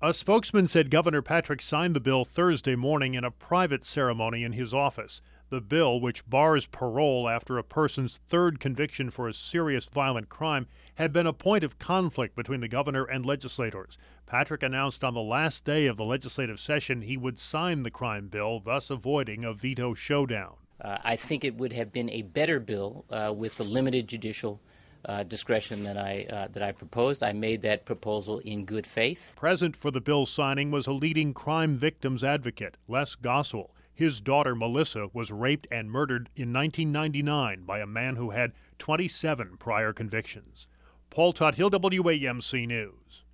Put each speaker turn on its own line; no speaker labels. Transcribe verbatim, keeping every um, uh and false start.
A spokesman said Governor Patrick signed the bill Thursday morning in a private ceremony in his office. The bill, which bars parole after a person's third conviction for a serious violent crime, had been a point of conflict between the governor and legislators. Patrick announced on the last day of the legislative session he would sign the crime bill, thus avoiding a veto showdown.
Uh, I think it would have been a better bill uh, with the limited judicial Uh, discretion that I uh, that I proposed. I made that proposal in good faith.
Present for the bill signing was a leading crime victims advocate, Les Goswell. His daughter, Melissa, was raped and murdered in nineteen ninety-nine by a man who had twenty-seven prior convictions. Paul Tuthill, W A M C News.